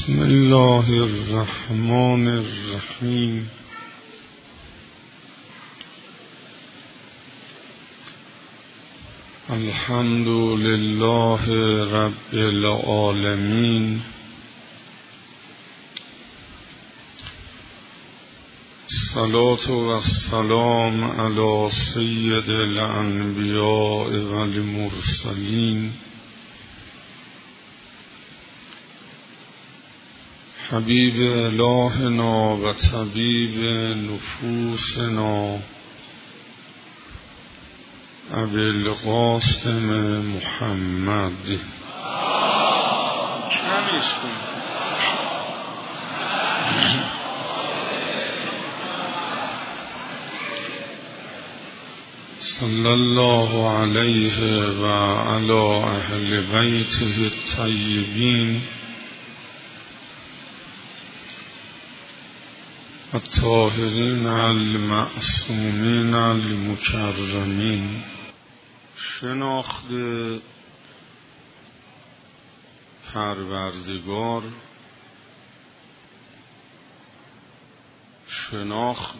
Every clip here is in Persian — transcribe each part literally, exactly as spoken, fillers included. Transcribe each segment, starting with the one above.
بسم الله الرحمن الرحیم. الحمد لله رب العالمین. الصلاة والسلام علی سید الانبیاء والمرسلین حبیب الهنا و طبیب نفوسنا ابی القاسم محمد. کمش کن. صلی الله علیه و علی اهل بیته الطیبین الطاهرین المعصومین المکرمین. شناخت پروردگار، شناخت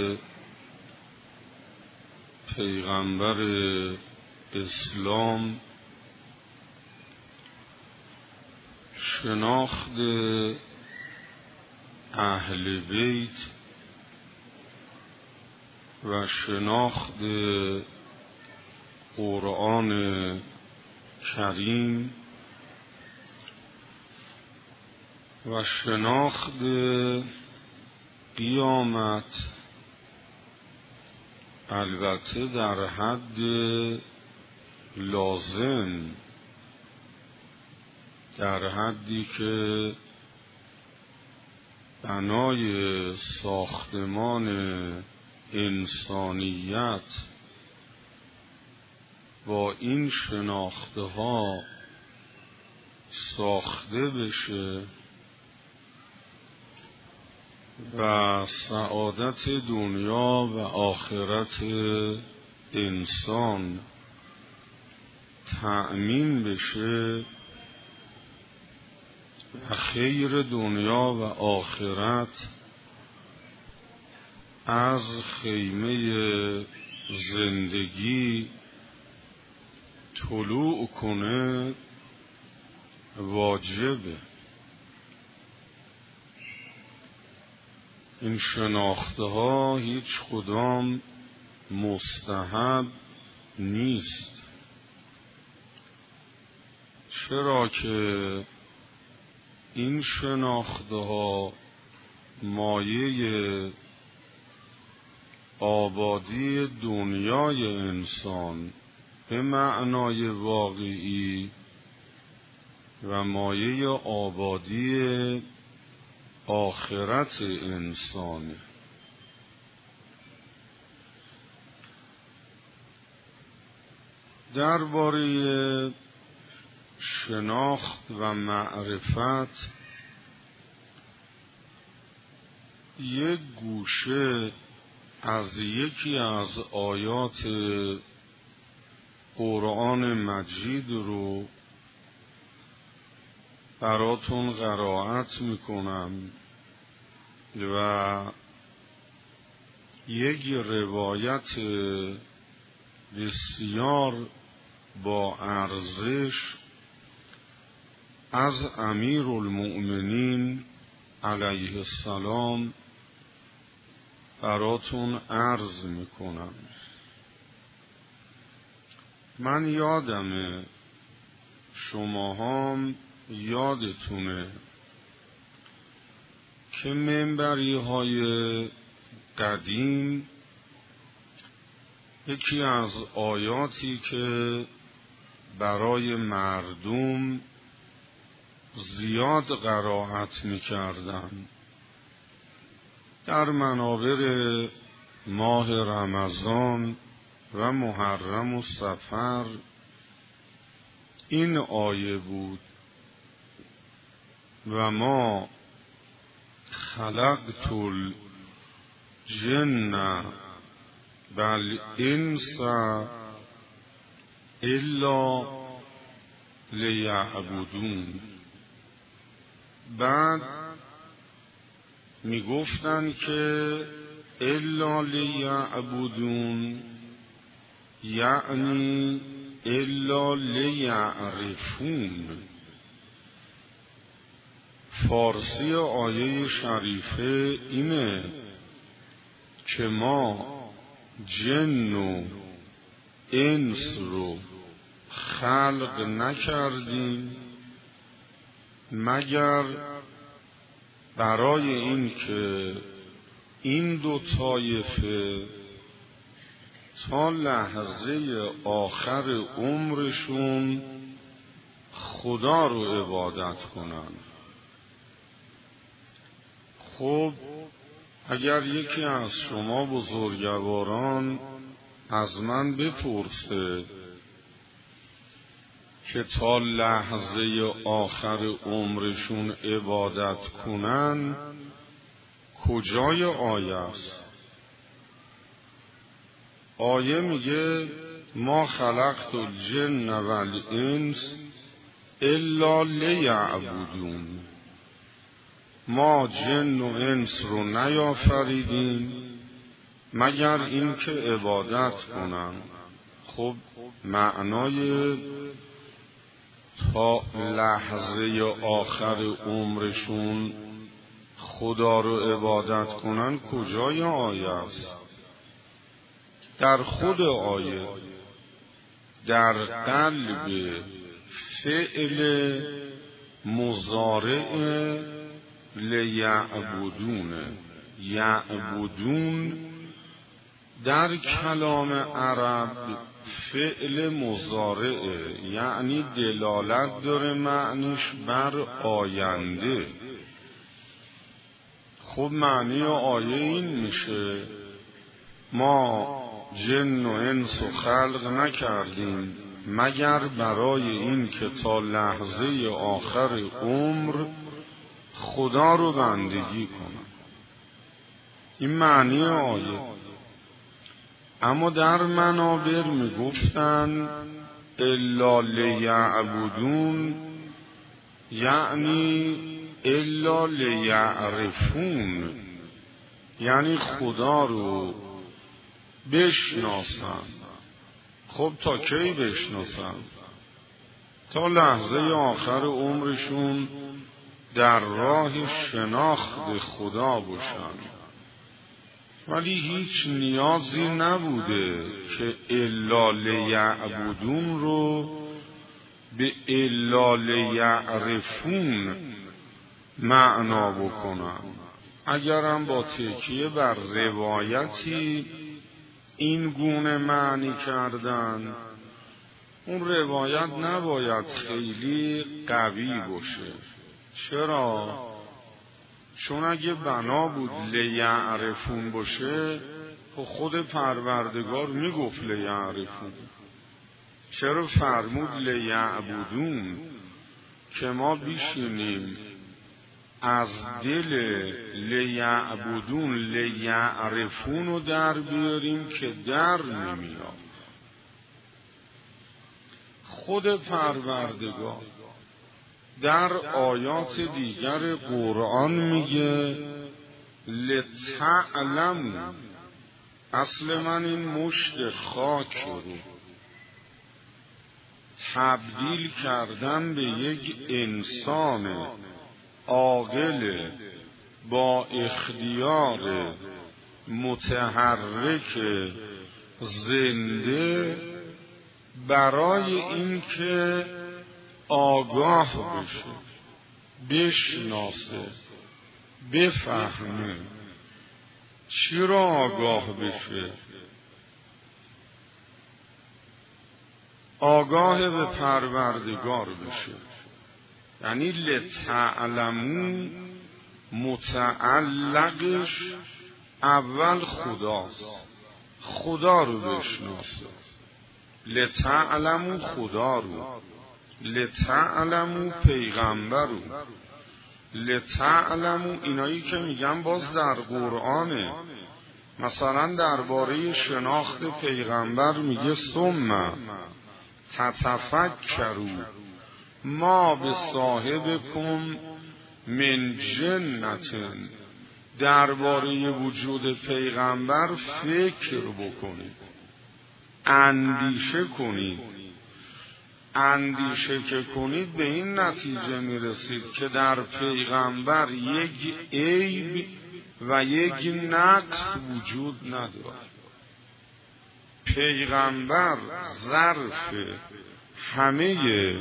پیغمبر اسلام، شناخت اهل بیت و شناخت قرآن کریم و شناخت قیامت، البته در حد لازم، در حدی که بنای ساختمان انسانیت با این شناخته ها ساخته بشه و سعادت دنیا و آخرت انسان تأمین بشه و خیر دنیا و آخرت از خیمه زندگی طلوع کنه واجبه. این شناخته ها هیچ کدام مستحب نیست، چرا که این شناخته ها مایه آبادی دنیای انسان به معنای واقعی و مایه آبادی آخرت انسان. درباره شناخت و معرفت یک گوشه از یکی از آیات قرآن مجید رو براتون قرائت میکنم و یک روایت بسیار با ارزش از امیرالمؤمنین علیه السلام براتون عرض میکنم. من یادمه، شما هم یادتونه که منبری های قدیم یکی از آیاتی که برای مردم زیاد قرائت میکردن در منابر ماه رمضان و محرم و صفر این آیه بود: و ما خلقت الجن والانس الا لیعبدون. بعد میگفتن که الا لیعبدون، یعنی الا لیعرفون. فارسی آیه شریفه اینه که ما جن و انس رو خلق نکردیم مگر برای این که این دو طایفه تا لحظه آخر عمرشون خدا رو عبادت کنن. خب اگر یکی از شما بزرگواران از من بپرسه که تا لحظه آخر عمرشون عبادت کنن کجای آیه است؟ آیه میگه ما خلقت الجن والانس الا لیعبدون، ما جن و انس رو نیافریدیم مگر این که عبادت کنن. خب معنای تا لحظه آخر عمرشون خدا رو عبادت کنن کجای آیه است؟ در خود آیه، در قلب فعل مضارع لیعبدون. یعبدون در کلام عرب فعل مضارع، یعنی دلالت داره معنیش بر آینده. خب معنی آیه این میشه ما جن و انس و خلق نکردیم مگر برای این که تا لحظه آخر عمر خدا رو بندگی کنن. این معنی آیه. اما در منابر میگفتن الا لیعبدون یعنی الا لیعرفون، یعنی خدا رو بشناسن. خب تا کی بشناسن؟ تا لحظه آخر عمرشون در راه شناخت خدا باشن. ولی هیچ نیازی نبوده که الا لیعبدون رو به الا لیعرفون معنا بکنن. اگرم با تکیه بر روایتی این گونه معنی کردن، اون روایت نباید خیلی قوی باشه. چرا؟ چون اگه بنا بود لیعرفون باشه خود پروردگار میگفت لیعرفون. چرا فرمود لیعبدون؟ که ما بیشینیم از دل لیعبدون لیعرفون رو در بیاریم که در نمیاد. خود پروردگار در آیات دیگر قرآن میگه لتعلموا. اصل من این مشت خاک رو تبدیل کردم به یک انسان عاقل با اختیار متحرک زنده برای اینکه آگاه بشه، بشناسه، بفهمه. چی را آگاه بشه؟ آگاه به پروردگار بشه. یعنی لتعلمون متعلقش اول خداست، خدا رو بشناسه. لتعلمون خدا رو، لتعلمون پیغمبر رو، لتعلمون اینایی که میگن باز در قرآنه. مثلا درباره شناخت پیغمبر میگه ثم تتفکروا ما به صاحبکم من جنتن، درباره وجود پیغمبر فکر بکنید، اندیشه کنید. اندیشه که کنید به این نتیجه میرسید که در پیغمبر یک عیب و یک نقص وجود ندارد. پیغمبر ظرف همه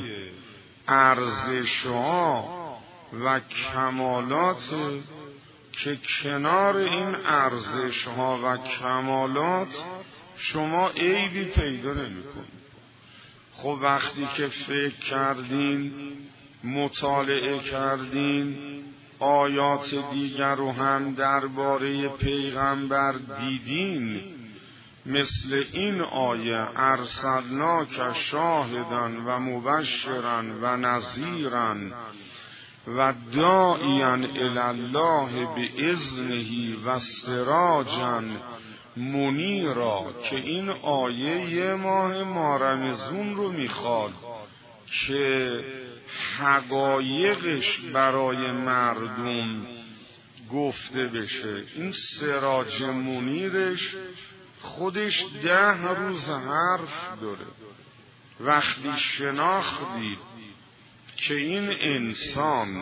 ارزش‌ها و کمالات که کنار این ارزش‌ها و کمالات شما عیبی پیدا نمی‌کنید. خب وقتی که فکر کردین، مطالعه کردین، آیات دیگر رو هم درباره پیغمبر دیدین، مثل این آیه ارسلناک شاهدا و مبشرا و نذیرا و داعیا الی الله باذنه و سراجا منیرا، که این آیه یه ماه مارمزون رو میخواد که حقایقش برای مردم گفته بشه. این سراج منیرش خودش ده روز حرف داره. وقتی شناختید که این انسان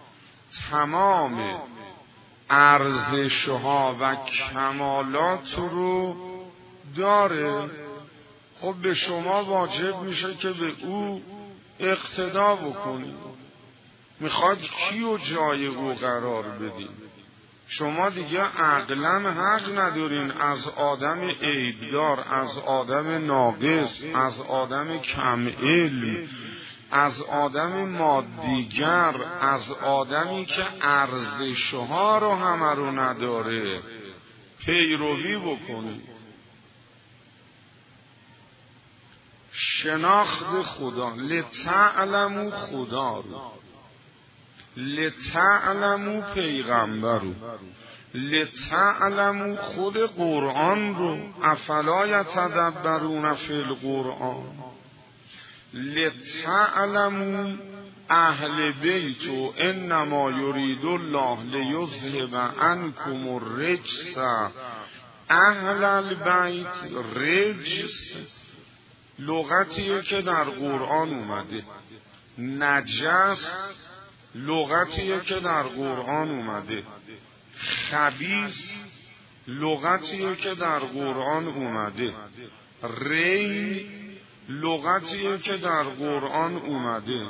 تمام ارزش‌ها و کمالات رو داره، خب به شما واجب میشه که به او اقتدا بکنید. میخواد کیو جای او قرار بدین؟ شما دیگه عقلاً حق ندارین از آدم عیبدار، از آدم ناقص، از آدم کم علم، از آدم مادیگر، از آدمی که ارزش‌ها رو همه رو نداره پیروی بکنید. شناخت خدا، لتعلمو خدا رو، لتعلمو پیغمبر رو، لتعلمو خود قرآن رو، افلا یتدبرون فی القرآن، لتعلموا اهل بیت انما یرید الله لیذهب عنکم الرجس اهل البیت. رجس لغتیه که در قرآن اومده، نجس لغتیه که در قرآن اومده، خبیث لغتیه که در قرآن اومده، ری لغتیه که در قرآن اومده.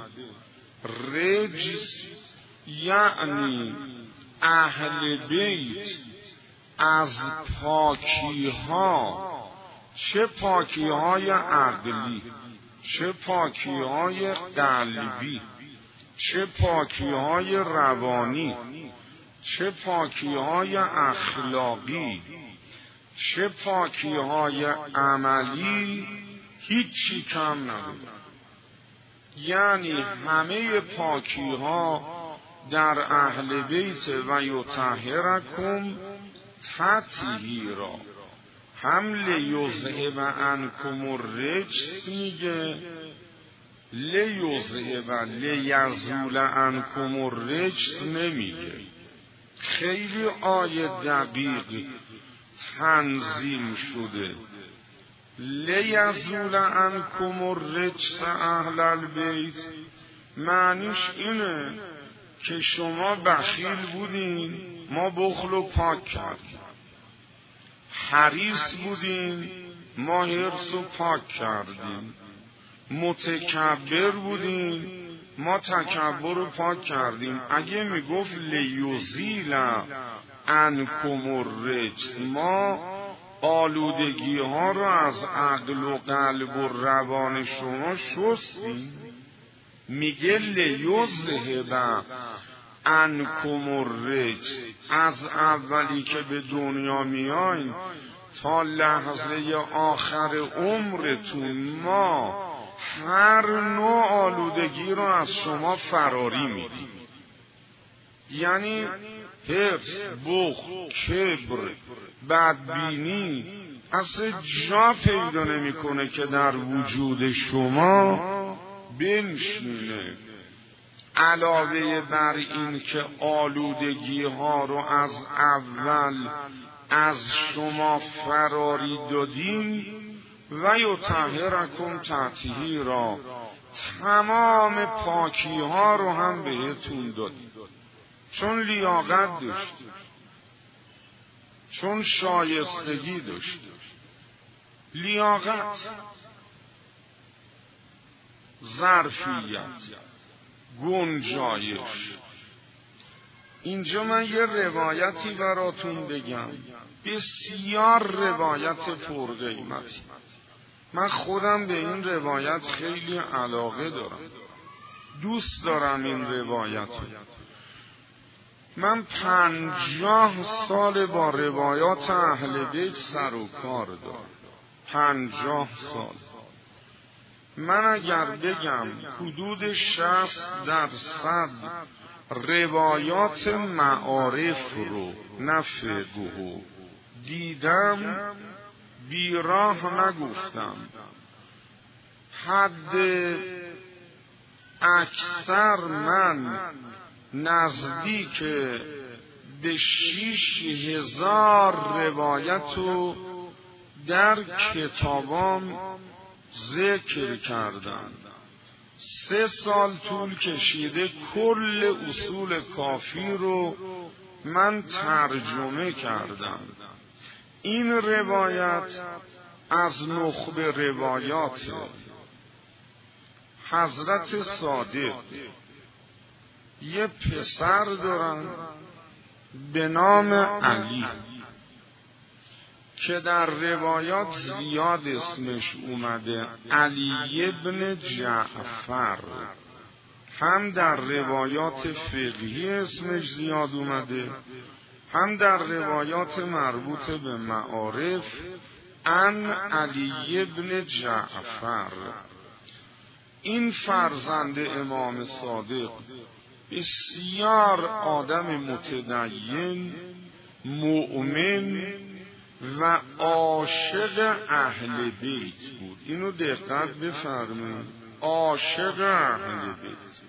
رجس یعنی اهل بیت از پاکی ها، چه پاکی های عقلی، چه پاکی های قلبی، چه پاکی های روانی، چه پاکی های اخلاقی، چه پاکی های عملی، هیچی کم نداره. یعنی همه پاکی ها در اهل بیت و یطهرکم تطهیرا. هم لیذهب عنکم الرجس میگه، لیذهب لیزول عنکم الرجس نمیگه. خیلی آیه دقیق تنظیم شده. لیزول عنکم الرجس اهل البیت معنیش اینه که شما بخیل بودین، ما بخل و پاک کردیم. حریص بودین، ما حرص و پاک کردیم. متکبر بودین، ما تکبر و پاک کردیم. اگه میگفت لیزیل عنکم الرجس، ما آلودگی ها رو از عقل و قلب و روان شما شستیم. میگه لیذهب عنکم الرجس، از اولی که به دنیا میاین تا لحظه آخر عمرتون ما هر نوع آلودگی رو از شما فراری میدیم. یعنی حرص، بخل، کبر، بدبینی اصلا جا پیدا نمیکنه که در وجود شما بنشینه. علاوه بر این که آلودگی ها رو از اول از شما فراری دادیم و یطهرکم تطهیرا، تمام پاکی ها رو هم بهتون دادیم، چون لیاقت داشت، چون شایستگی داشت. لیاقت، ظرفیت، گنجایش. اینجا من یه روایتی براتون بگم، بسیار روایت پرقیمتی. من خودم به این روایت خیلی علاقه دارم، دوست دارم این روایت. من پنجاه سال با روایات اهل بیت سر و کار دارم، پنجاه سال. من اگر بگم حدود شصت درصد روایات معارف رو نه فقه دیدم، بیراه نگفتم. حد اکثر من نزدیک به شیش هزار روایت رو در کتابام ذکر کردم. سه سال طول کشیده کل اصول کافی رو من ترجمه کردم. این روایت از نخبه روایات حضرت صادق. یه پسر دارن به نام علی که در روایات زیاد اسمش اومده، علی ابن جعفر. هم در روایات فقهی اسمش زیاد اومده، هم در روایات مربوط به معارف ان علی ابن جعفر. این فرزند امام صادق بسیار آدم متدین، مؤمن و عاشق اهل بیت بود. اینو دقت بفرمایید، عاشق اهل بیت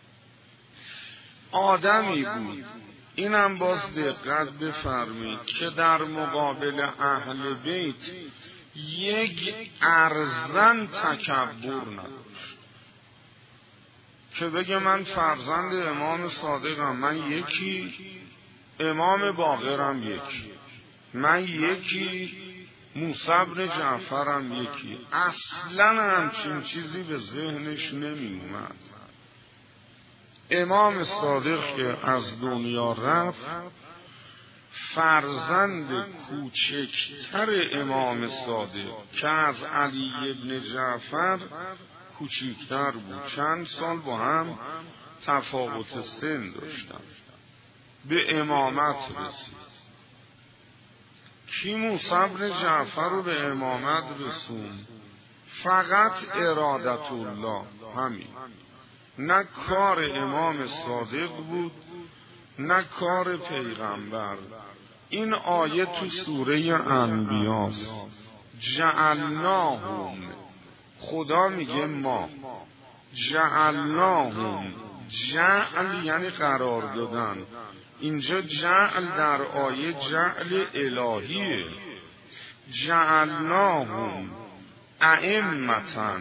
آدمی بود. اینم باز دقت بفرمایید که در مقابل اهل بیت یک ارزن تکبر نداشت که بگه من فرزند امام صادقم، من یکی، امام باقرم یکی، من یکی، موسی بن جعفرم یکی. اصلا همچین چیزی به ذهنش نمی اومد. امام صادق که از دنیا رفت، فرزند کوچکتر امام صادق که از علی ابن جعفر کوچکتر بود، چند سال با هم تفاوت سن داشتن، به امامت رسید. کی موسی بن جعفر رو به امامت رسوند؟ فقط ارادت الله، همین. نه کار امام صادق بود نه کار پیغمبر. این آیه تو سوره انبیاست. جعلناهم، خدا میگه ما، جعلناهم، جعل یعنی قرار دادن. اینجا جعل در آیه جعل الهیه. جعلناهم ائمة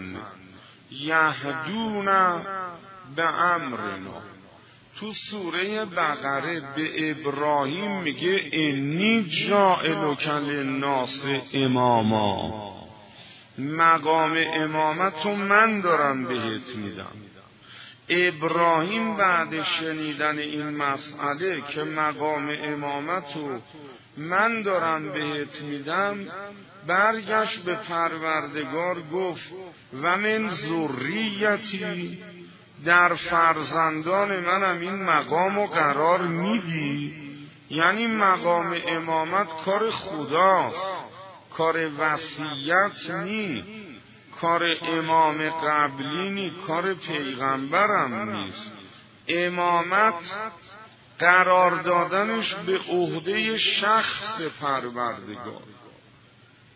یهدون به امرنا. تو سوره بقره به ابراهیم میگه انی جاعلک للناس اماما، مقام امامت رو من دارم بهت میدم. ابراهیم بعد شنیدن این مسئله که مقام امامت رو من دارم بهت میدم، برگشت به پروردگار گفت و من ذریتی، در فرزندان منم این مقام رو قرار میدی؟ یعنی مقام امامت کار خداست، کار وصیت نی، کار امام قبلی نی، کار پیغمبرم نیست. امامت قرار دادنش به عهده شخص پروردگار.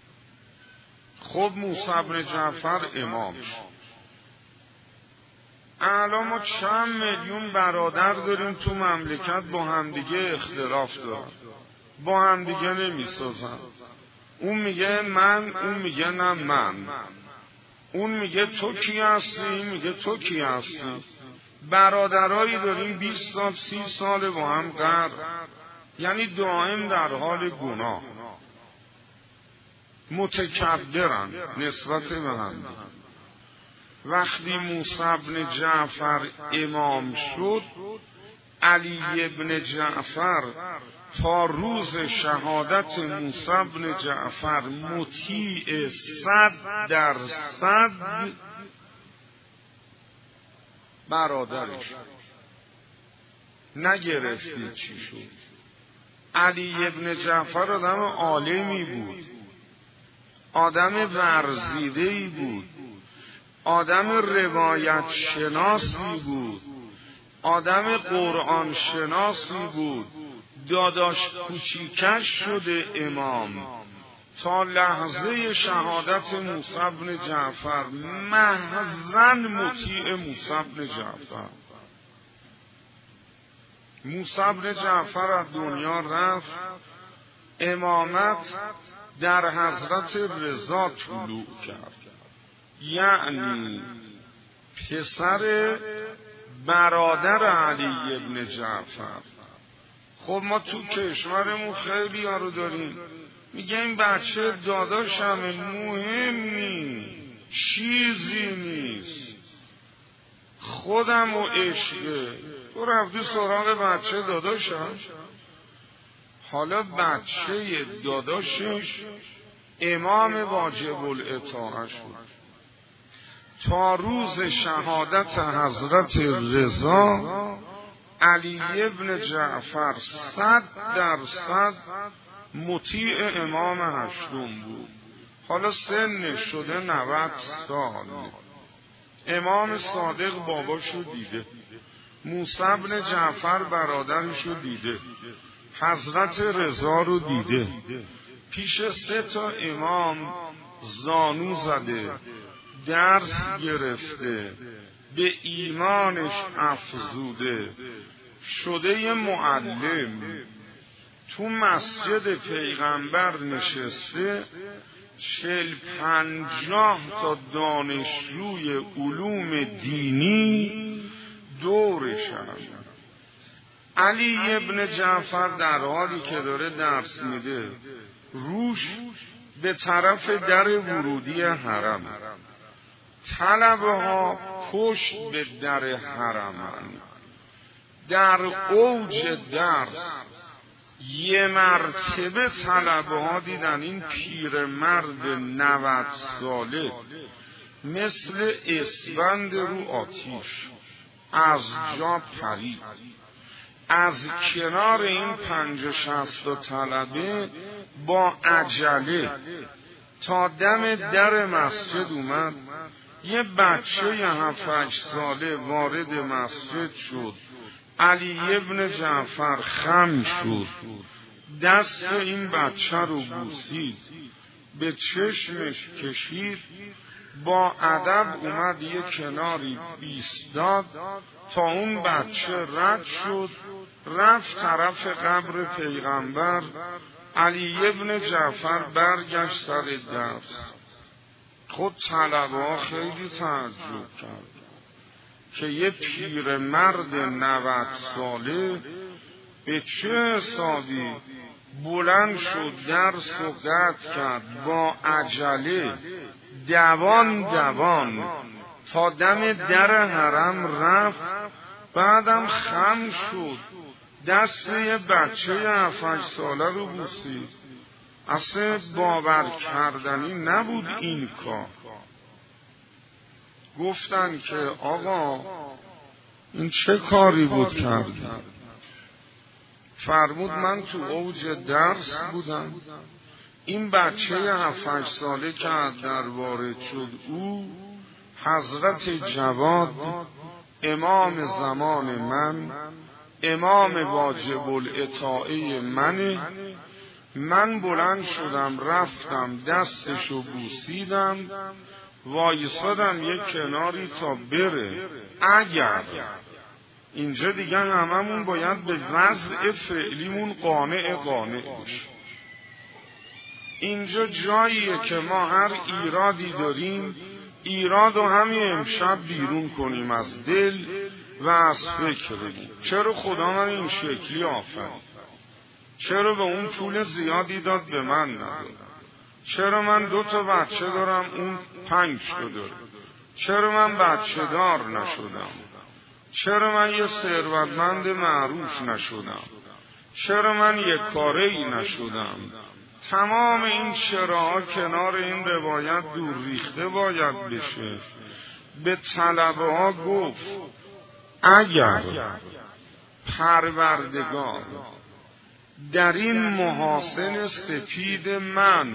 خب موسی بن جعفر امام شد. الان ما چند میلیون برادر داریم تو مملکت با همدیگه اختلاف دارن، با همدیگه نمیسازن. اون میگه من، اون میگه نه من. اون میگه تو کی هستی، این میگه تو کی هستی. برادرایی داریم بیست سال سی سال با هم قرار، یعنی دائم در حال گناه، متکبرن نسبت به هم. وقتی موسی بن جعفر امام شد، علی ابن جعفر تا روز شهادت موسی بن جعفر مطیع صد درصد برادرش. نگرفتی چی شد؟ علی ابن جعفر آدم عالمی بود، آدم ورزیده‌ای بود، آدم روایت شناسی بود، آدم قرآن شناسی بود. داداش کوچیکش شده امام. تا لحظه شهادت موسی بن جعفر محضاً مطیع موسی بن جعفر. موسی بن جعفر از دنیا رفت، امامت در حضرت رضا طلوع کرد، یعنی پسر برادر علی ابن جعفر. خب ما تو کشورمون خیلی ها رو داریم، میگه این بچه داداشمه، مهم نیست، چیزی نیست، خودم و عشقه. تو رفتی سراغ بچه داداشم. حالا بچه داداشش امام واجب الاطاعه شد. تا روز شهادت حضرت رضا علی ابن جعفر صد درصد مطیع امام هشتم بود. حالا سن شده نود سال. امام صادق باباشو دیده، موسی بن جعفر برادرشو دیده، حضرت رضا رو دیده، پیش سه تا امام زانو زده، درس گرفته، به ایمانش افزوده، شده یه معلم، تو مسجد پیغمبر نشسته، چل پنجاه تا دانشجوی علوم دینی دورشن. علی ابن جعفر در حالی که داره درس میده، روش به طرف در ورودی حرم، طلبه ها پشت به در حرمن. در اوج درس یه مرتبه طلبه ها دیدن این پیرمرد نود ساله مثل اسفند رو آتیش از جا پرید. از کنار این پنج و شصت طلبه با عجله تا دم در مسجد اومد. یه بچه هفت هشت ساله وارد مسجد شد. علی ابن جعفر خم شد، دست این بچه رو بوسید، به چشمش کشید، با ادب اومد یه کناری ایستاد تا اون بچه رد شد، رفت طرف قبر پیغمبر. علی ابن جعفر برگشت سر درس. خود طلبه ها خیلی تعجب کرد که یه پیر مرد نود ساله به چه حسابی بلند شد، درس و قطع کرد، با عجله دوان دوان تا دم در حرم رفت. بعدم خم شد، دست یه بچه هفت هشت ساله رو بوسید. اصلا باور کردنی نبود این کار. گفتن که آقا این چه کاری بود کردی؟ فرمود من تو اوج درس بودم، این بچه هفت هشت ساله که در وارد شد، او حضرت جواد امام زمان من، امام واجب الاطاعه منه. من بلند شدم رفتم دستشو بوسیدم، وایسادم یک کناری تا بره. اگر اینجا دیگه هممون باید به وضع فعلیمون قانع قانع بشیم. اینجا جاییه که ما هر ایرادی داریم ایراد رو همین امشب بیرون کنیم از دل و از فکرمون. چرا خدا من این شکلی آفرید؟ چرا به اون پول زیادی داد به من نداد؟ چرا من دو تا بچه دارم اون پنج تا داره؟ چرا من بچه دار نشدم؟ چرا من یه ثروتمند معروف نشدم؟ چرا من یک کاره‌ای نشدم؟ تمام این چراها کنار این روایت دور ریخته باید بشه. به طلبه ها گفت اگر پروردگار در این محاسن سپید من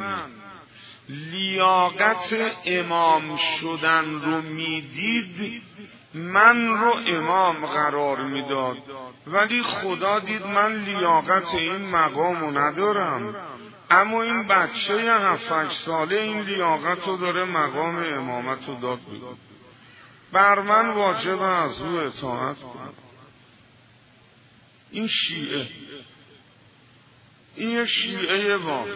لیاقت امام شدن رو میدید من رو امام قرار میداد، ولی خدا دید من لیاقت این مقام رو ندارم، اما این بچه هفت هشت ساله این لیاقت رو داره مقام امامت رو داد بید. بر من واجب از او اطاعت کنم. این شیعه، این شیعه واقعی.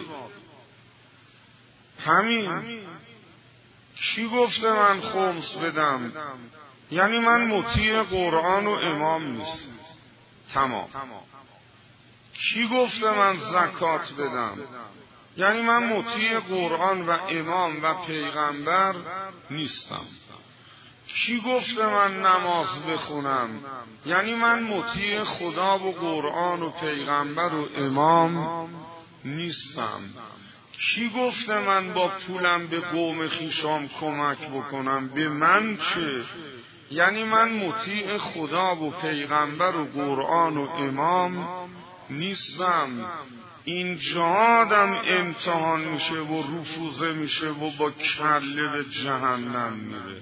همین کی گفته من خمس بدم؟ یعنی من مطیع قرآن و امام نیستم. تمام. کی گفته من زکات بدم؟ یعنی من مطیع قرآن و امام و پیغمبر نیستم. کی گفته من نماز بخونم؟ یعنی من مطیع خدا و قرآن و پیغمبر و امام نیستم. کی گفته من با پولم به قوم خیشام کمک بکنم؟ به من چه؟ یعنی من مطیع خدا و پیغمبر و قرآن و امام نیستم. این جهادم امتحان میشه و رفوزه میشه و با کله به جهنم میره.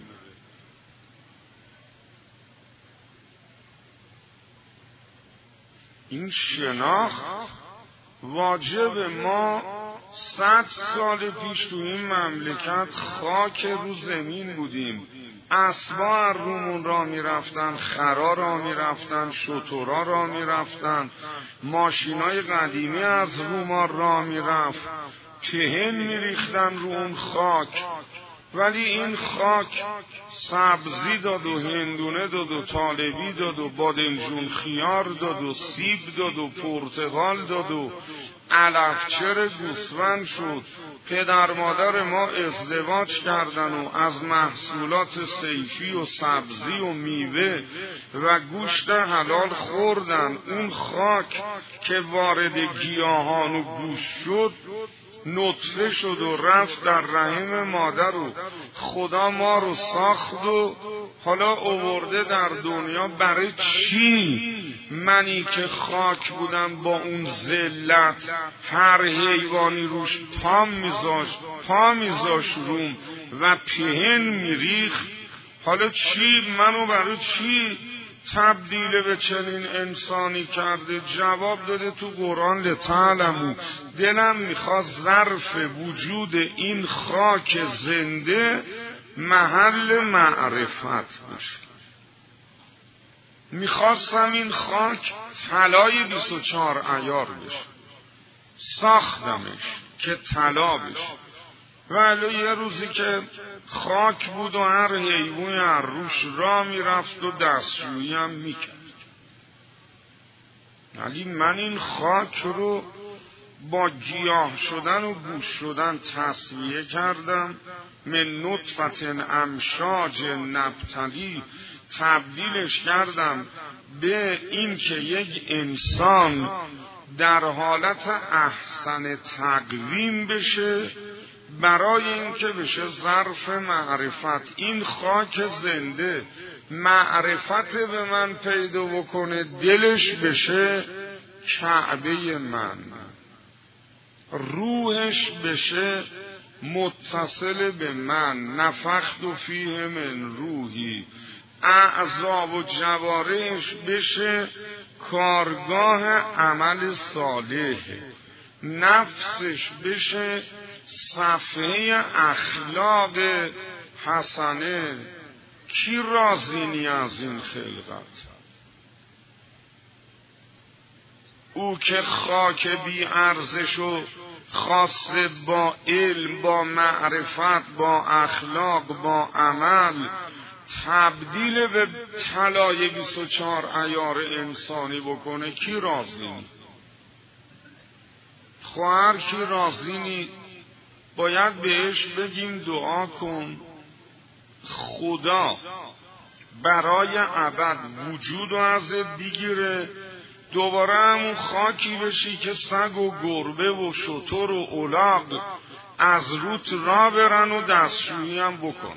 این شناخت واجب ما صد سال پیش تو این مملکت خاک رو زمین بودیم، اسبا رومون را می رفتن، خرا را می رفتن، شترا را می رفتن، ماشینای قدیمی از روما را می رفت، پهن می ریختن رو اون خاک، ولی این خاک سبزی داد و هندونه داد و طالبی داد و بادمجون خیار داد و سیب داد و پرتقال داد و علفچر گوسفند شد. پدر مادر ما ازدواج کردن و از محصولات صیفی و سبزی و میوه و گوشت حلال خوردن. اون خاک که وارد گیاهان و گوشت شد نطفه شد و رفت در رحم مادر و خدا ما رو ساخت و حالا آورده در دنیا. برای چی منی که خاک بودم با اون ذلت هر حیوانی روش پا میذاشت پا میذاشت روم و پهن میریخت، حالا چی منو برای چی تبدیل به چنین انسانی کرده؟ جواب داده تو قرآن لتعلموا. دلم میخواد ظرف وجود این خاک زنده محل معرفت بشه. میخواستم این خاک طلای بیست و چهار عیار بشه، ساختمش که طلا بشه. ولی یه روزی که خاک بود و هر حیوانی هر روش را میرفت و دستشویی هم میکرد، ولی من این خاک رو با گیاه شدن و گوشت شدن تصفیه کردم. من نطفت امشاج نبتلی تبدیلش کردم به این که یک انسان در حالت احسن تقویم بشه، برای اینکه بشه ظرف معرفت. این خاک زنده معرفت به من پیدا بکنه، دلش بشه کعبه من، روحش بشه متصل به من. نفخت فیه من روحی، اعضا و جوارحش بشه کارگاه عمل صالح، نفسش بشه صفحه اخلاق حسنه کی راضی نی از این خلقت؟ او که خاک بی ارزشو خاصه با علم، با معرفت، با اخلاق، با عمل تبدیل به طلای بیست و چهار عیار انسانی بکنه، کی راضی نی؟ خواهر کی راضی نی؟ باید بهش بگیم دعا کن خدا برای ابد وجود رو ازت بگیره، دوباره همون خاکی بشی که سگ و گربه و شتر و الاغ از روت را برن و دستشویی هم بکن.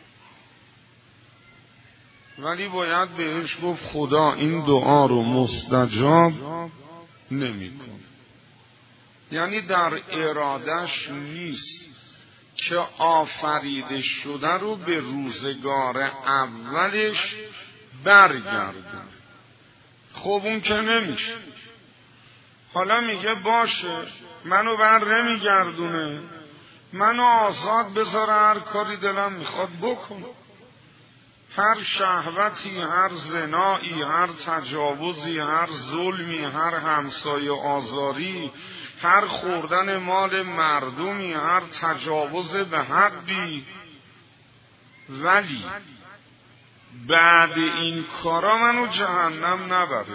ولی باید بهش گفت خدا این دعا رو مستجاب نمی کن. یعنی در ارادش نیست که آفریده شده رو به روزگار اولش برگردن. خب اون که نمیشه. حالا میگه باشه منو بر نمیگردونه، منو آزاد بذاره هر کاری دلم میخواد بکنه، هر شهوتی، هر زنایی، هر تجاوزی، هر ظلمی، هر همسایه آزاری، هر خوردن مال مردمی، هر تجاوز به حقی. ولی بعد این کارا منو جهنم نبره.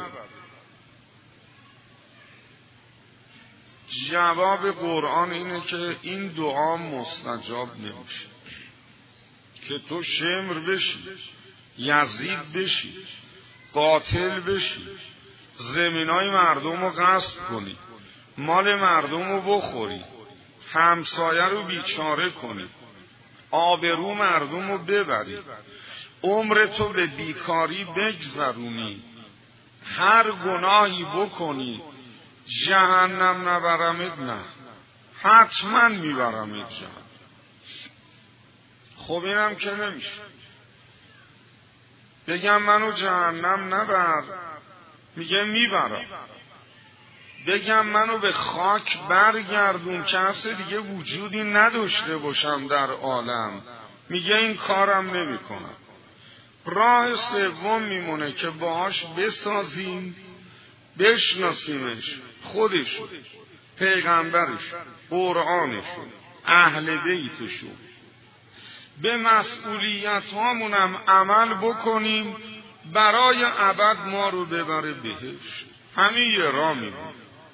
جواب قرآن اینه که این دعا مستجاب نمیشه، که تو شمر بشی، یزید بشی، قاتل بشی، زمینای مردم رو غصب کنی، مال مردم رو بخوری، همسایه رو بیچاره کنی، آبرو مردم رو ببری، عمر تو به بیکاری بگذرونی، هر گناهی بکنی، جهنم نبرمت؟ نه، حتما میبرمت جهنم. خب اینم که نمیشه. بگم منو جهنم نبر، میگه میبرم. بگم منو به خاک برگردون که اصلا دیگه وجودی نداشته باشم در عالم، میگه این کارم نمی کنم. راه سوم میمونه که باهاش بسازیم، بشناسیمش، خودشو، پیغمبرش، قرآنشو، اهل بیتشو، به مسئولیت هامونم عمل بکنیم، برای ابد ما رو ببره بهش. همین یه راه میمونه،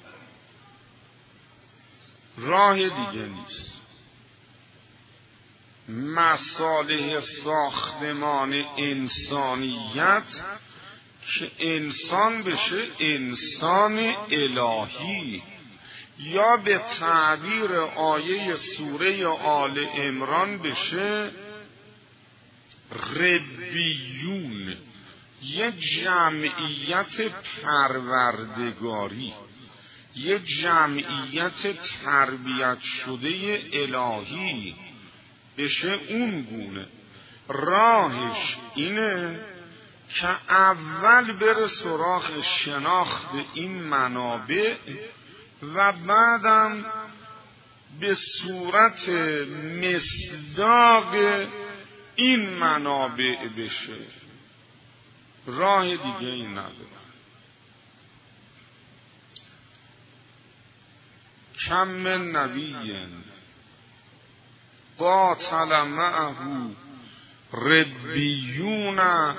راه دیگه نیست. مصالح ساختمان انسانیت که انسان بشه انسان الهی، یا به تعبیر آیه سوره آل عمران بشه ربیون، یه جمعیت پروردگاری، یه جمعیت تربیت شده الهی بشه. اون گونه راهش اینه که اول بره سراغ شناخت این منابع و بعدم به صورت مصداق این منابع بشه. راه دیگه این نداره. کم من نبی قاتل معه ربیون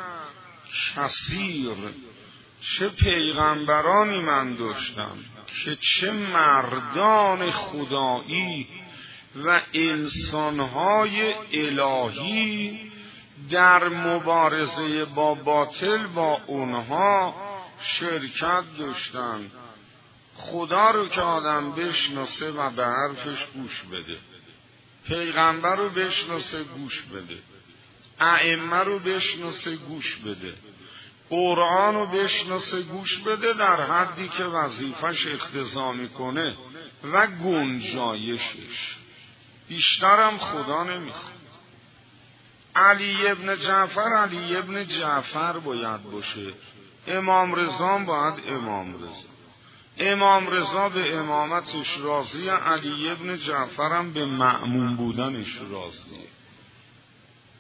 کثیر، چه پیغمبرانی من داشتم که چه مردان خدایی و انسانهای الهی در مبارزه با باطل با اونها شرکت داشتن. خدا رو که آدم بشناسه و به حرفش گوش بده، پیغمبر رو بشناسه گوش بده، ائمه رو بشناسه گوش بده، قرآن رو بشناسه گوش بده در حدی که وظیفش اقتضا میکنه و گنجایشش، بیشترم خدا نمیخواد. علی ابن جعفر علی ابن جعفر باید باشه، امام رضا باید امام رضا، امام رضا به امامتش راضیه، علی ابن جعفر هم به مأمون بودنش راضیه.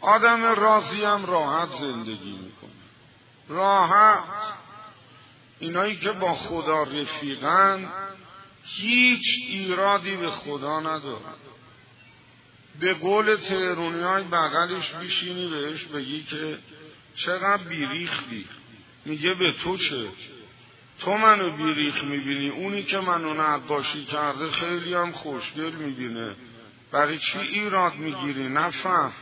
آدم راضی هم راحت زندگی میکنه. راحت. اینایی که با خدا رفیقن هیچ ایرادی به خدا ندارن. به قول تهرونی های بغلش بیشینی بهش بگی که چقدر بیریختی، میگه به تو چه؟ تو منو بیریخ میبینی، اونی که منو نقاشی کرده خیلی هم خوشگل میبینه، برای چی ایراد میگیری؟ نفهم.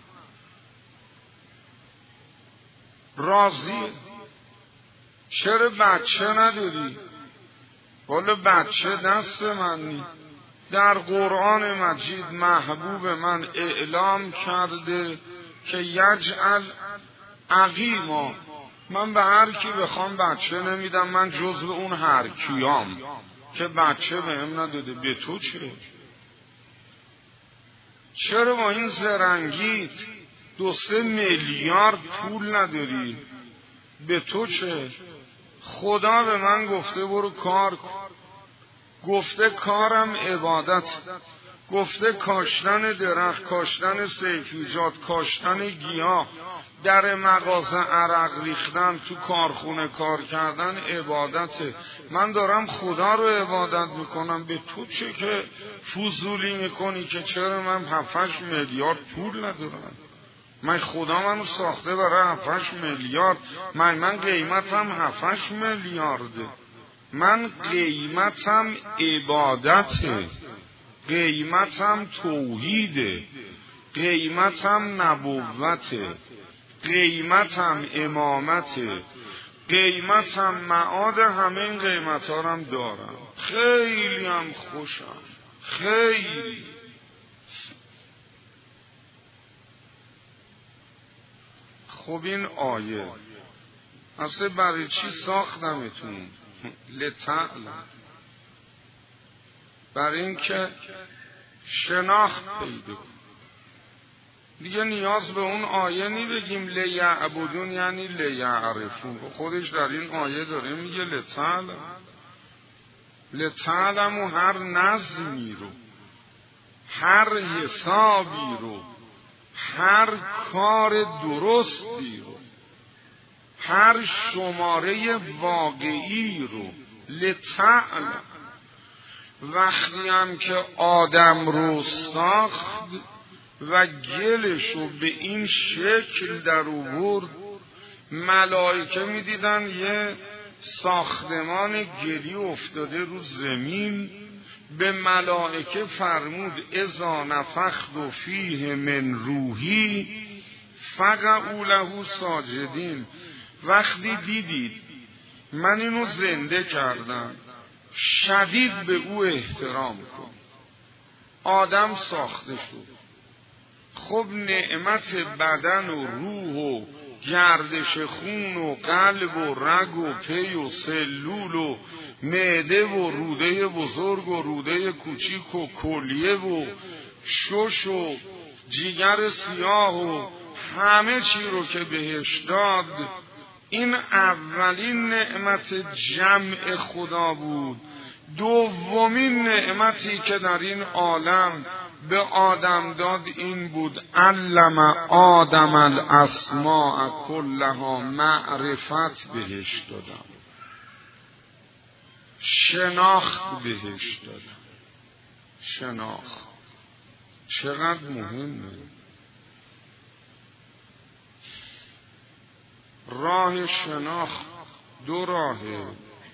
راضیه. چرا بچه نداری؟ والا بچه دست من نی. در قرآن مجید محبوب من اعلام کرده که یجعل عقیما، من به هر کی بخوام بچه نمیدم، من جزو اون هر کیام که بچه بهم نداده. به تو چه؟ چرا با این زرنگیت دو سه میلیارد پول نداری؟ به تو چه؟ خدا به من گفته برو کار کن، گفته کارم عبادت، گفته کاشتن درخت، کاشتن سیفیجات، کاشتن گیاه، در مغازه عرق ریختن، تو کارخونه کار کردن عبادته. من دارم خدا رو عبادت میکنم، به تو چه که فضولی میکنی که چرا من هفتش میلیارد پول ندارم؟ من خدا منو ساخته برای هفتش میلیارد، من من قیمتم هفتش میلیارده. من قیمتم عبادته، قیمتم توحیده، قیمتم نبوته، قیمتم امامته، قیمتم معاد. همه این قیمت ها هم دارم، خیلی هم خوشم، خیلی. خب این آیه اصلا برای چی ساختمتون؟ لتعلم، برای این که شناخت پیدا کن. دیگه نیاز به اون آیه نی بگیم لیعبدون یعنی لیعرفون، خودش در این آیه داره میگه لتعلم. لتعلم و هر نظمی رو، هر حسابی رو، هر کار درستی رو، هر شماره واقعی رو. لتعلم. وقتی هم که آدم رو ساخت و گلش رو به این شکل در آورد، ملائکه می دیدن یه ساختمان گلی افتاده رو زمین، به ملائکه فرمود اذا نفخت فیه من روحی فقعوا له ساجدین. وقتی دیدید من اینو زنده کردم، شدید به او احترام کن. آدم ساخته شد، خب نعمت بدن و روح و گردش خون و قلب و رگ و پی و سلول و معده و روده بزرگ و روده کوچیک و کلیه و شش و جیگر سیاه و همه چی رو که بهش داد، این اولین نعمت جمع خدا بود. دومین نعمتی که در این عالم به آدم داد این بود علم آدم الاسماء کلها، معرفت بهش دادم، شناخت بهش دادم. شناخت چقدر مهمه. راه شناخت دو راهه.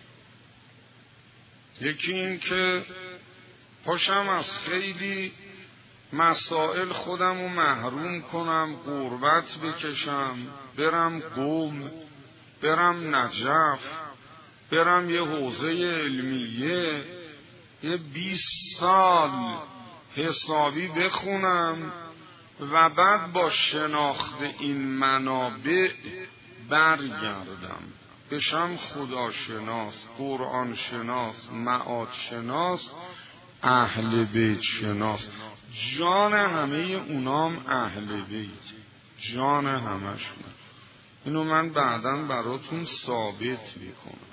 یکی این که پاشم از خیلی مسائل خودم رو محروم کنم، غربت بکشم، برم قم، برم نجف، برم یه حوزه علمیه یه بیست سال حسابی بخونم و بعد با شناخت این منابع برگردم، بشم خداشناس، قرآن شناس، معاد شناس، اهل بیت شناس. جان همه اونام اهل بیت، جان همشون. اینو من بعداً براتون ثابت میکنم،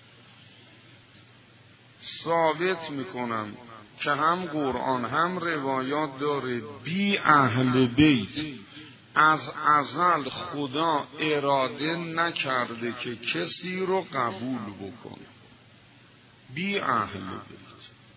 ثابت میکنم که هم قرآن هم روایات داره بی اهل بیت از ازل خدا اراده نکرده که کسی رو قبول بکنه بی اهل بیت.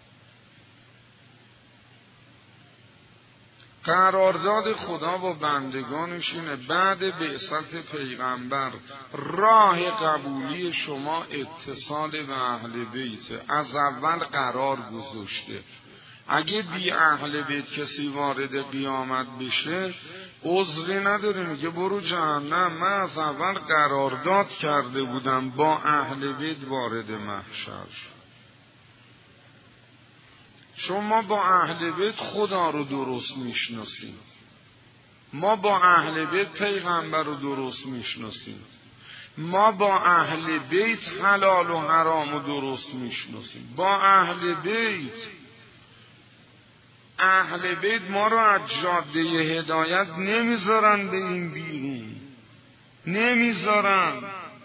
قرارداد خدا با بندگانش اینه بعد بعثت پیغمبر راه قبولی شما اتصال به اهل بیت. از اول قرار گذاشته اگه بی اهل بیت کسی وارد قیامت بشه عذری نداره، میگه برو جهنم، من از اول قرارداد کرده بودم با اهل بیت وارد محشر. چون ما با اهل بیت خدا رو درست میشناسیم، ما با اهل بیت پیغمبر رو درست میشناسیم، ما با اهل بیت حلال و حرام رو درست میشناسیم. با اهل بیت اهل بیت ما رو از جاده هدایت نمیذارن به این بیرون، نمیذارن.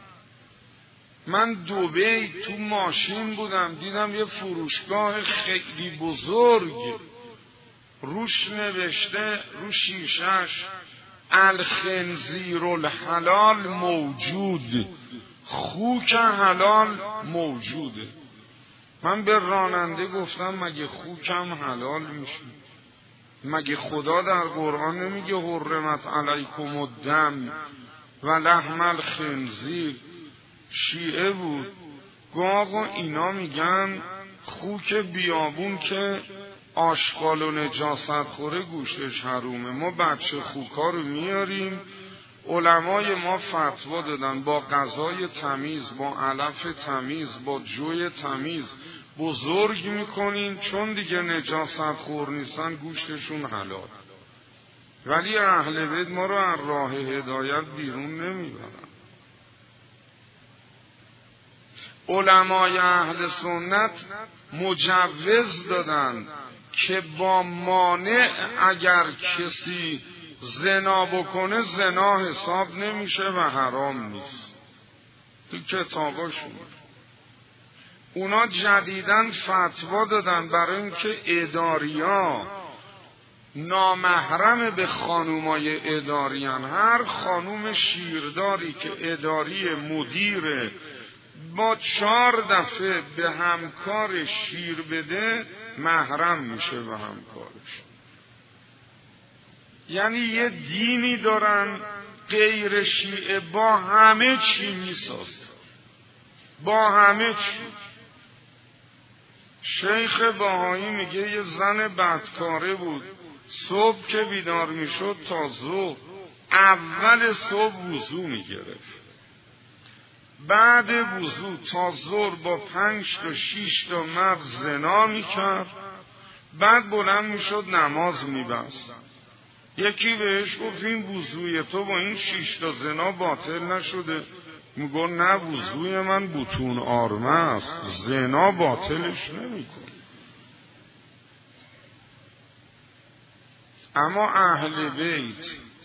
من دبی تو ماشین بودم دیدم یه فروشگاه خیلی بزرگ روش نوشته رو شیشش الخنزیر الحلال موجود، خوک حلال موجوده. من به راننده گفتم مگه خوکم حلال میشه؟ مگه خدا در قرآن نمیگه حرمت علیکم الدم و لحم الخنزیر؟ شیعه بود، گو آقا اینا میگن خوک بیابون که آشغال و نجاست خوره گوشتش حرومه، ما بچه خوکا رو میاریم. علمای ما فتوا دادن با غذای تمیز، با علف تمیز، با جوی تمیز بزرگ میکنین، چون دیگه نجاست خور نیستن گوشتشون حلال. ولی اهل بیت ما رو از راه هدایت بیرون نمیبرن. علمای اهل سنت مجوز دادن که با مانع اگر کسی زنا بکنه زنا حساب نمیشه و حرام نیست. تو کتاباشون اونا جدیداً فتوا دادن برای اینکه اداریا نامحرم به خانومای اداریان. هر خانوم شیرداری که اداری مدیر با چهار دفعه به همکار شیر بده محرم میشه به همکارش. یعنی یه دینی دارن غیر شیعه با همه چی میسازه، با همه چی. شیخ بهایی میگه یه زن بدکاره بود، صبح که بیدار میشد تا ظهر اول صبح وضو میگرفت، بعد وضو تا ظهر با پنج تا شیش تا مرد زنا میکرد، بعد بلند میشد نماز میبست. یکی بهش گفت این وضوی تو با این شیش تا زنا باطل نشده؟ میگه نه، وضوی من بطون آرمه است، زنا باطلش نمیکنه. اما اهل بیت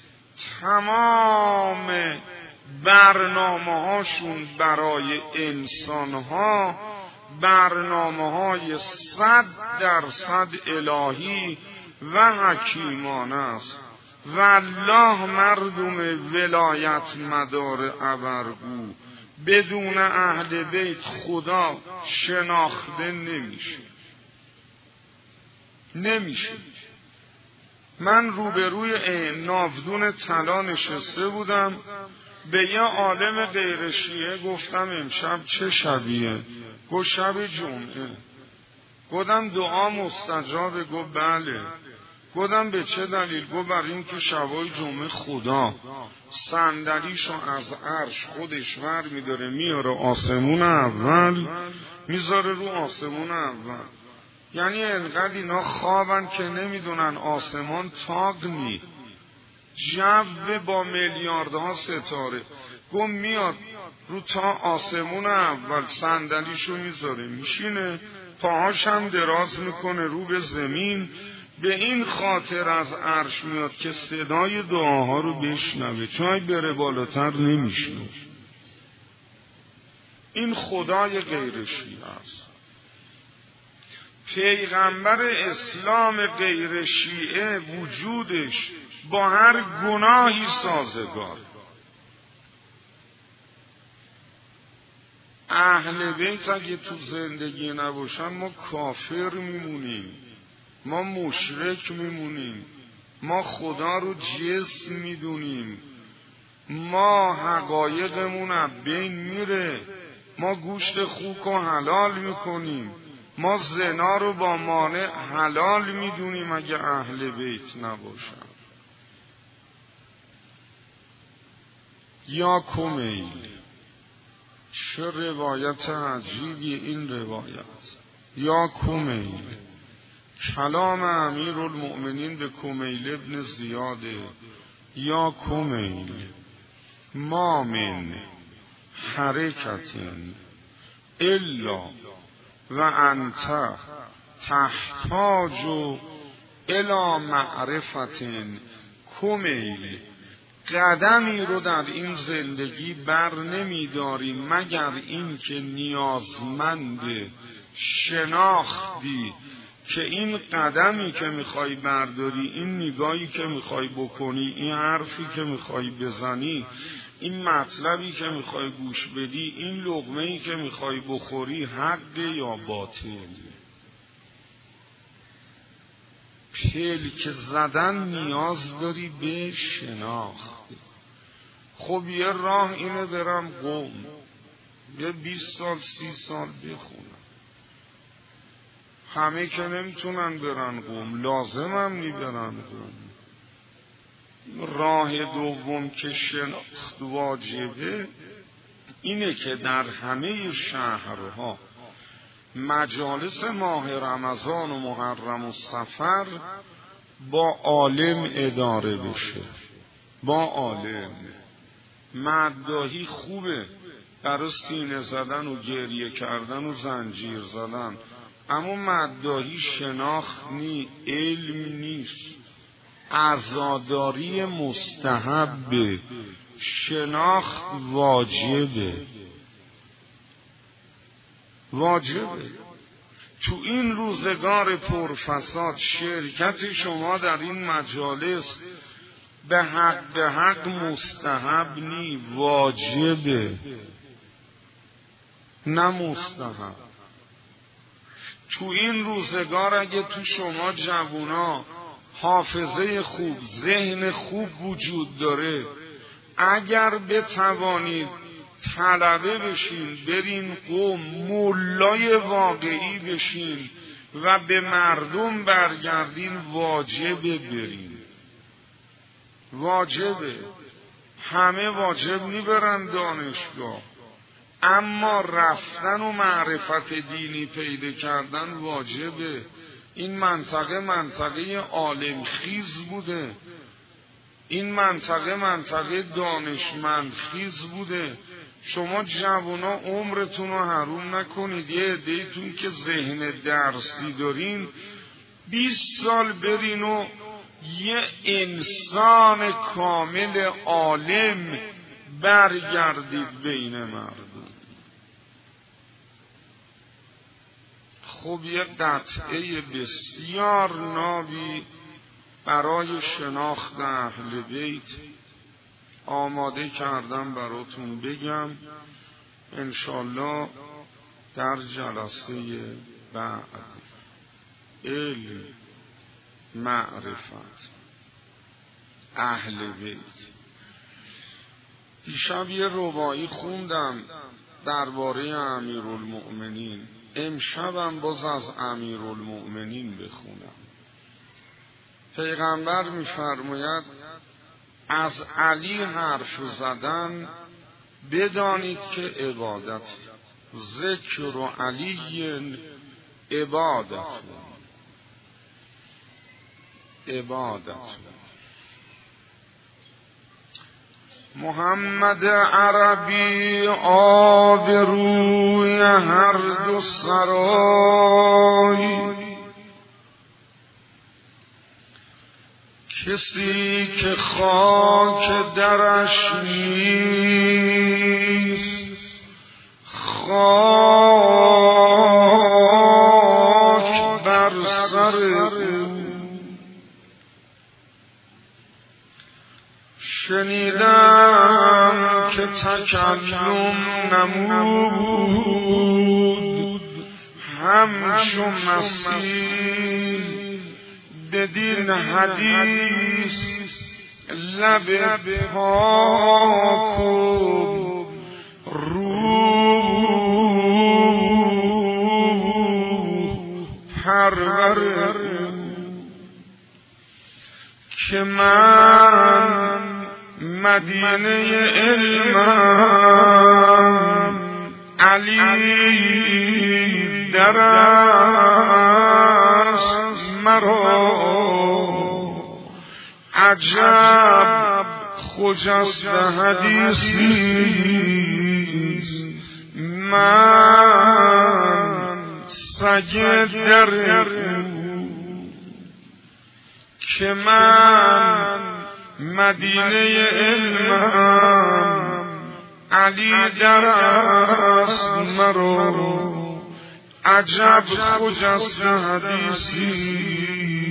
تمام برنامه هاشون برای انسان ها برنامه های صد درصد الهی و حکیمانه است. والله مردم ولایت مدار ابرگو بدون اهل بیت خدا شناخته نمیشه، نمیشه. من روبروی ناودون طلا نشسته بودم، به یه عالم غیر شیعه گفتم امشب چه شبیه؟ گفت شب جمعه. گفتم دعا مستجابه؟ گفت بله. گفتم به چه دلیل؟ گفت بر این که شبای جمعه خدا صندلیشو از عرش خودش ور میداره میاره آسمون اول میذاره رو آسمون اول. یعنی انقدر اینا خوابن که نمیدونن آسمان تاق نی، جو با میلیاردها ستاره. گم میاد رو تا آسمون اول صندلیشو میذاره میشینه، پاهاش هم دراز میکنه رو به زمین، به این خاطر از عرش میاد که صدای دعاها رو بشنوه، چون بره بالاتر نمیشنوه. این خدای غیر شیعه است. پیغمبر اسلام غیر شیعه وجودش با هر گناهی سازگار. اهل بیت اگه تو زندگی نباشن ما کافر میمونیم، ما مشرک میمونیم، ما خدا رو جسم میدونیم، ما حقایقمون از بین میره، ما گوشت خوک رو حلال میکنیم، ما زنا رو با مانع حلال میدونیم اگه اهل بیت نباشن. یا کمیل، چه روایت عجیبی این روایت. یا کمیل، کلام امیر المؤمنین به کمیل ابن زیاده. یا کمیل، ما من حرکت الا و انت تحتاج الی معرفت. کمیل، قدمی رو در این زندگی بر نمیداری مگر این که نیازمند شناختی که این قدمی که میخوای برداری، این نگاهی که میخوای بکنی، این حرفی که میخوای بزنی، این مطلبی که میخوای گوش بدی، این لقمه‌ای که میخوای بخوری، حق یا باطل. پلک زدن نیاز داری به شناخت. خب یه راه اینه برم قم، یه بیست سال سی سال بخونم. همه که نمیتونن برن قم، لازمم نی برن قم. راه دوم که شناخت واجبه اینه که در همه شهرها مجالس ماه رمضان و محرم و صفر با عالم اداره بشه. با عالم. مداحی خوبه برای سینه زدن و گریه کردن و زنجیر زدن، اما مداحی شناخت نی، علم نیست. عزاداری مستحبه، شناخت واجبه. واجبه. تو این روزگار پرفساد شرکت شما در این مجالس به حق به حق مستحب نی، واجبه، نه مستحب. تو این روزگار اگه تو شما جوونا حافظه خوب، ذهن خوب وجود داره، اگر بتوانید طلبه بشین، برین قم، مولای واقعی بشین و به مردم برگردین، واجبه برین. واجبه. همه واجب نیبرن دانشگاه، اما رفتن و معرفت دینی پیدا کردن واجبه. این منطقه منطقه عالم خیز بوده، این منطقه منطقه دانشمند خیز بوده. شما جوانا عمرتون رو حروم نکنید. یه عده‌تون که ذهن درسی دارین، بیست سال برین و یه انسان کامل عالم برگردید بین مردم. خب یه قطعه بسیار نابی برای شناخت اهل بیت آماده کردم براتون بگم، انشالله در جلسه بعد. علم، معرفت، اهل بیت. دیشب یه رباعی خوندم درباره امیرالمؤمنین، امشبم باز از امیرالمؤمنین بخونم. پیغمبر می‌فرماید از علی حرف زدن بدانید که عبادت، ذکر علی عبادت، عبادت. محمد عربی آبروی هر دو سرای، کسی که خاک درش نیست، خاک شنیدم که تکلم نمود همچو مسیح بدین حدیث لب پاک و روح پرور که من مدینه علمم علی در است مرا عجب خجست حدیثی من سگ در که من مدینه علمم علی در است مرا عجب خجست حدیثی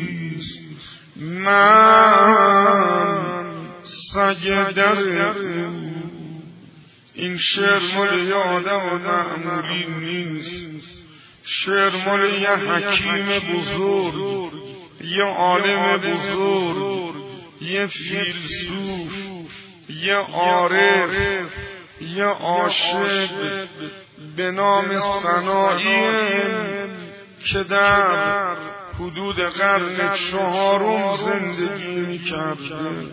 من سگ در. این شعر مال یه آدم معمولی نیست، شعر مال یه حکیم بزرگ، یه عالم بزرگ، یه فیلسوف، یه عارف، یه عاشق به نام سنایی که در حدود قرن چهارم زندگی می‌کرده.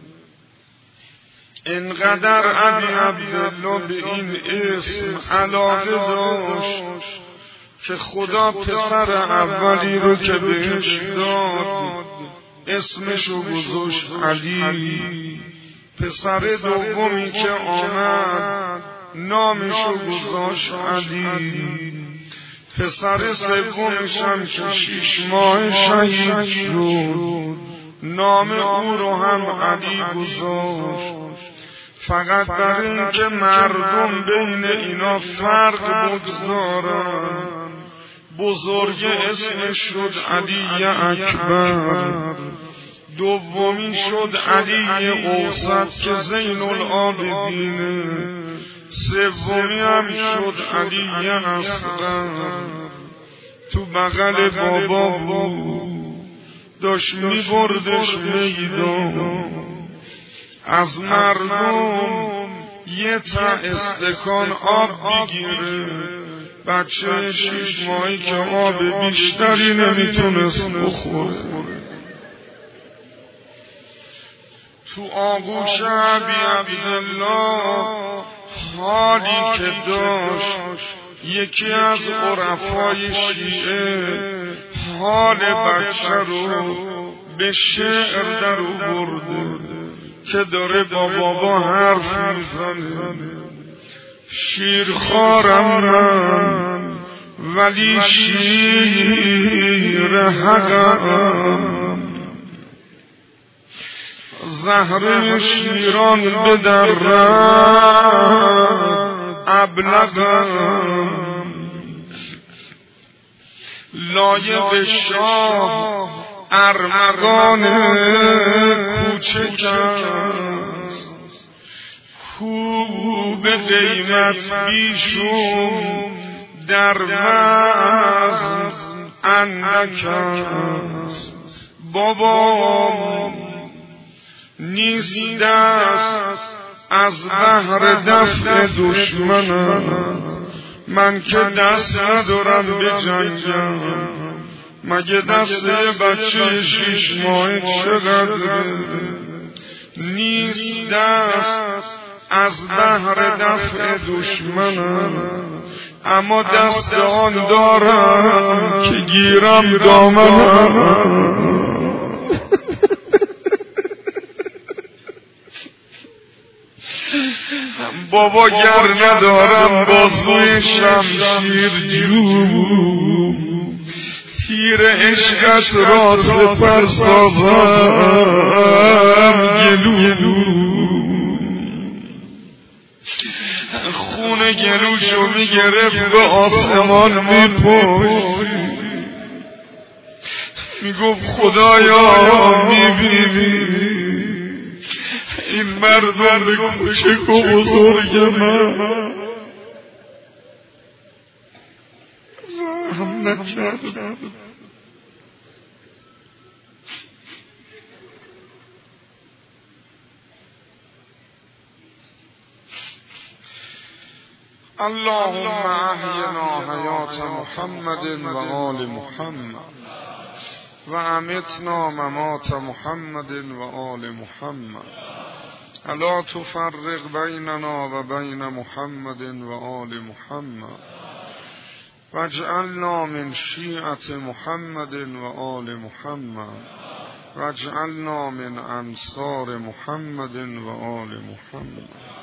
انقدر ابی عبدالله به این اسم علاقه داشت که خدا پسر اولی رو که بهش داد اسمشو گذاشت علی، پسر دومی که آمد نامشو گذاشت علی، پسر سومش هم که شش ماه شهید شد نام او رو هم علی گذاشت. فقط برای اینکه مردم بین اینا فرق بگذارن بزرگ اسمش شد علی اکبر، دومی شد علی اوسط که زین العابدینه، سومی هم شد علی اصغر. تو بغل بابا بود داشت می بردش میدان، از مردم یه تا استکان آب بگیره. بچه شیش ماهی که آب بیشتری نمیتونست بخوره. تو آغوش ابی عبدالله حالی که داشت یکی از عرفای شیعه حال بچه رو به شعر در آورده که داره با بابا حرف میزنه. شیرخوارم من ولی شیر حقم، زهر شیران به درد ابلغم، لایق شاه ارمغان کوچکم، کو به قیمت بیشم در وزن اندکم. بابام نیست دست از بهر دفع دشمنم، من که دست ندارم به جنگم. مگه دست بچه شیش ماه چقدره؟ نیست دست از بهر دفع دشمنم، اما دست آن دارم که گیرم دامنم. بابا گر ندارم بازوی شمشیر جو، تیر عشقت را سپر سازم گلو. خون گلوشو میگرفت به آسمان میپشت، میگفت خدایا میبینی این مردم کوچک و بزرگ من رحم نکرد. اللهم احینا حیات محمد و آل محمد و امتنا ممات محمد و آل محمد. الا تفرق بیننا و بین محمد و آل محمد واجعلنا من شیعة محمد و آل محمد واجعلنا من انصار محمد و آل محمد.